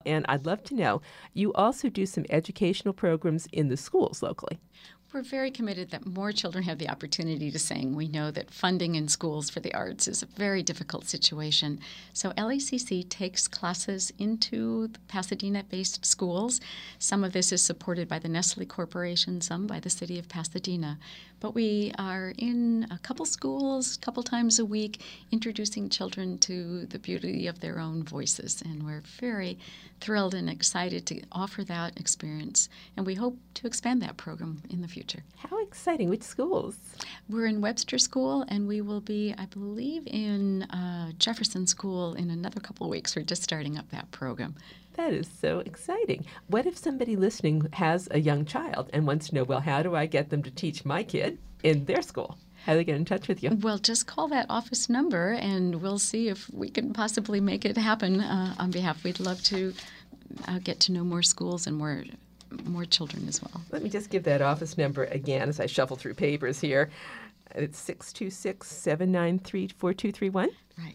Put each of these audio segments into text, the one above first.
and I'd love to know, you also do some educational programs in the schools locally. We're very committed that more children have the opportunity to sing. We know that funding in schools for the arts is a very difficult situation. So LACC takes classes into the Pasadena-based schools. Some of this is supported by the Nestle Corporation, some by the city of Pasadena. But we are in a couple schools, a couple times a week, introducing children to the beauty of their own voices. And we're very thrilled and excited to offer that experience. And we hope to expand that program in the future. How exciting. Which schools? We're in Webster School, and we will be, I believe, in Jefferson School in another couple of weeks. We're just starting up that program. That is so exciting. What if somebody listening has a young child and wants to know, well, how do I get them to teach my kid in their school? How do they get in touch with you? Well, just call that office number, and we'll see if we can possibly make it happen on behalf. We'd love to get to know more schools and more children as well. Let me just give that office number again as I shuffle through papers here. It's 626-793-4231. Right,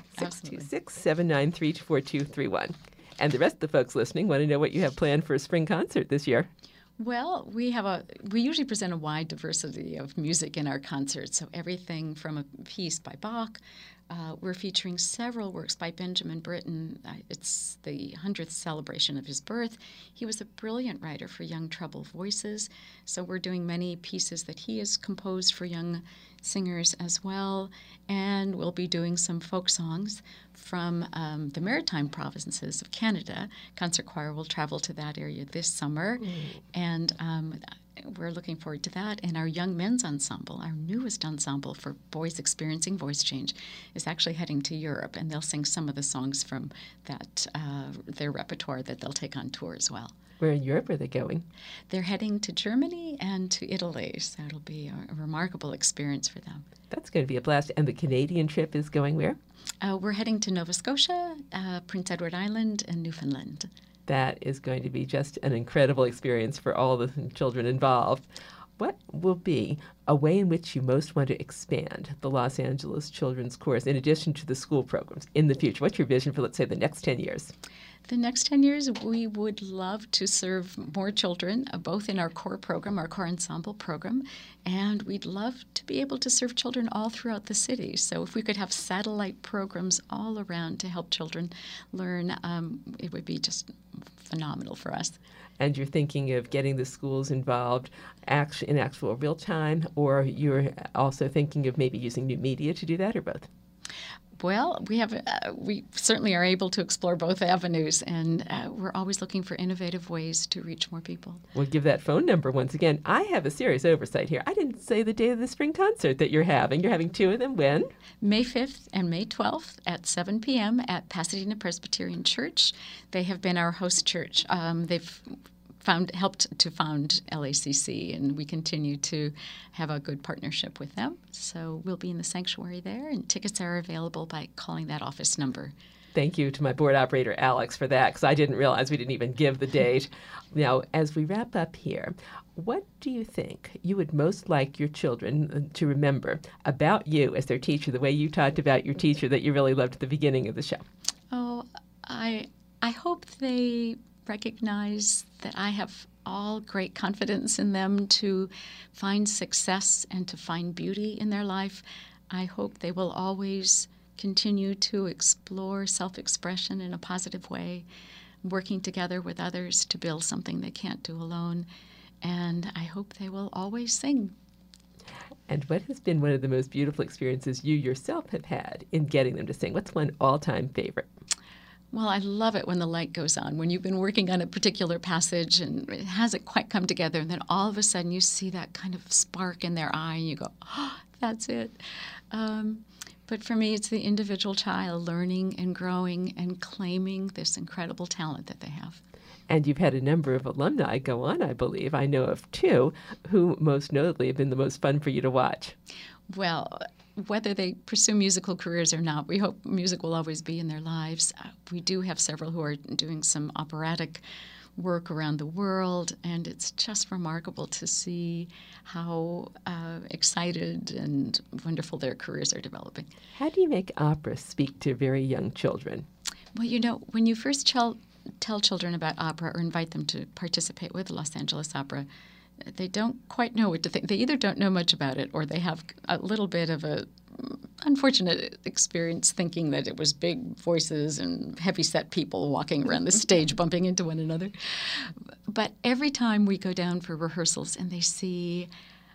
626-793-4231. And the rest of the folks listening want to know what you have planned for a spring concert this year. Well, we usually present a wide diversity of music in our concerts. So everything from a piece by Bach. We're featuring several works by Benjamin Britten. It's the 100th celebration of his birth. He was a brilliant writer for young treble voices. So we're doing many pieces that he has composed for young singers as well. And we'll be doing some folk songs from the Maritime provinces of Canada. Concert Choir will travel to that area this summer. And we're looking forward to that. And our Young Men's Ensemble, our newest ensemble for boys experiencing voice change, is actually heading to Europe. And they'll sing some of the songs from that their repertoire that they'll take on tour as well. Where in Europe are they going? They're heading to Germany and to Italy, so it'll be a remarkable experience for them. That's going to be a blast. And the Canadian trip is going where? We're heading to Nova Scotia, Prince Edward Island, and Newfoundland. That is going to be just an incredible experience for all the children involved. What will be a way in which you most want to expand the Los Angeles Children's Chorus in addition to the school programs in the future? What's your vision for, let's say, the next 10 years? The next 10 years, we would love to serve more children, both in our core program, our core ensemble program, and we'd love to be able to serve children all throughout the city. So if we could have satellite programs all around to help children learn, it would be just phenomenal for us. And you're thinking of getting the schools involved in actual real time, or you're also thinking of maybe using new media to do that, or both? Well, we certainly are able to explore both avenues, and we're always looking for innovative ways to reach more people. We'll give that phone number once again. I have a serious oversight here. I didn't say the day of the spring concert that you're having. You're having two of them. When? May 5th and May 12th at 7 p.m. at Pasadena Presbyterian Church. They have been our host church. They've helped to found LACC, and we continue to have a good partnership with them. So we'll be in the sanctuary there, and tickets are available by calling that office number. Thank you to my board operator, Alex, for that, because I didn't realize we didn't even give the date. Now, as we wrap up here, what do you think you would most like your children to remember about you as their teacher, the way you talked about your teacher that you really loved at the beginning of the show? Oh, I hope they recognize that I have all great confidence in them to find success and to find beauty in their life. I hope they will always continue to explore self-expression in a positive way, working together with others to build something they can't do alone. And I hope they will always sing. And what has been one of the most beautiful experiences you yourself have had in getting them to sing? What's one all-time favorite? Well, I love it when the light goes on, when you've been working on a particular passage and it hasn't quite come together, and then all of a sudden you see that kind of spark in their eye and you go, oh, that's it. But for me, it's the individual child learning and growing and claiming this incredible talent that they have. And you've had a number of alumni go on, I believe. I know of two who most notably have been the most fun for you to watch. Well, whether they pursue musical careers or not, we hope music will always be in their lives. We do have several who are doing some operatic work around the world, and it's just remarkable to see how excited and wonderful their careers are developing. How do you make opera speak to very young children? Well, you know, when you first tell children about opera or invite them to participate with the Los Angeles Opera, they don't quite know what to think. They either don't know much about it or they have a little bit of a unfortunate experience thinking that it was big voices and heavy-set people walking around the stage bumping into one another. But every time we go down for rehearsals and they see,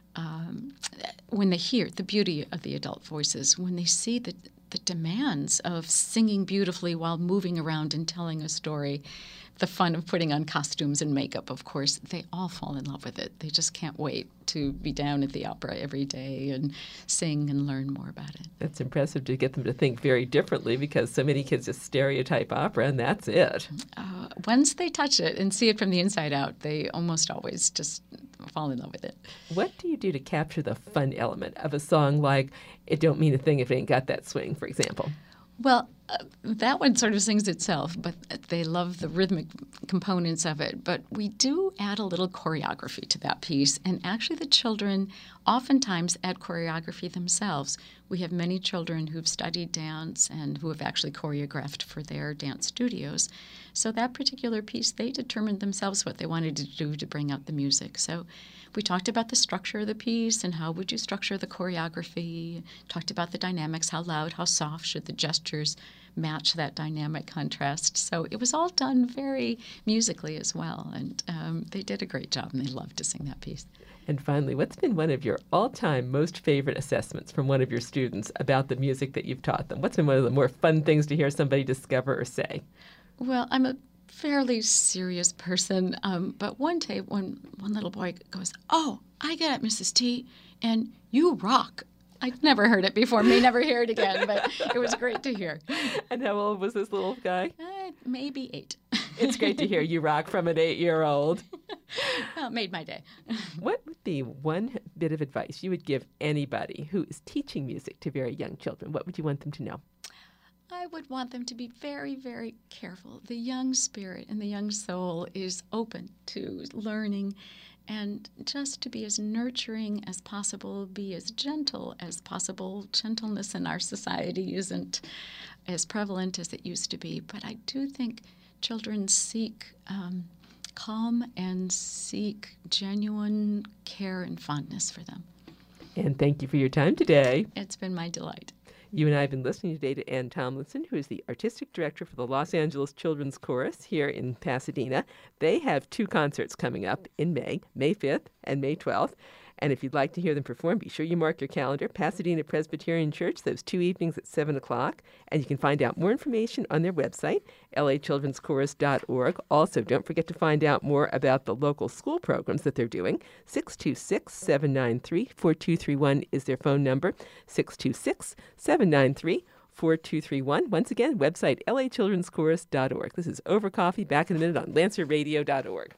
when they hear the beauty of the adult voices, when they see the demands of singing beautifully while moving around and telling a story, the fun of putting on costumes and makeup, of course, they all fall in love with it. They just can't wait to be down at the opera every day and sing and learn more about it. It's impressive to get them to think very differently because so many kids just stereotype opera and that's it. Once they touch it and see it from the inside out, they almost always just fall in love with it. What do you do to capture the fun element of a song like It Don't Mean a Thing If It Ain't Got That Swing, for example? Well, that one sort of sings itself, but they love the rhythmic components of it. But we do add a little choreography to that piece, and actually the children oftentimes add choreography themselves. We have many children who've studied dance and who have actually choreographed for their dance studios. So that particular piece, they determined themselves what they wanted to do to bring out the music. So we talked about the structure of the piece and how would you structure the choreography, talked about the dynamics, how loud, how soft should the gestures match that dynamic contrast. So it was all done very musically as well, and they did a great job, and they loved to sing that piece. And finally, what's been one of your all-time most favorite assessments from one of your students about the music that you've taught them? What's been one of the more fun things to hear somebody discover or say? Well, I'm a fairly serious person, but one day one little boy goes, "Oh, I get it, Mrs. T, and you rock." I'd never heard it before, may never hear it again, but it was great to hear. And how old was this little guy? Maybe 8. It's great to hear you rock from an 8-year-old. Well, it made my day. What would be one bit of advice you would give anybody who is teaching music to very young children? What would you want them to know? I would want them to be very, very careful. The young spirit and the young soul is open to learning, and just to be as nurturing as possible, be as gentle as possible. Gentleness in our society isn't as prevalent as it used to be, but I do think children seek calm and seek genuine care and fondness for them. And thank you for your time today. It's been my delight. You and I have been listening today to Ann Tomlinson, who is the artistic director for the Los Angeles Children's Chorus here in Pasadena. They have 2 concerts coming up in May 5th and May 12th. And if you'd like to hear them perform, be sure you mark your calendar. Pasadena Presbyterian Church, those 2 evenings at 7 o'clock. And you can find out more information on their website, lachildrenschorus.org. Also, don't forget to find out more about the local school programs that they're doing. 626-793-4231 is their phone number, 626-793-4231. Once again, website lachildrenschorus.org. This is Over Coffee, back in a minute on LancerRadio.org.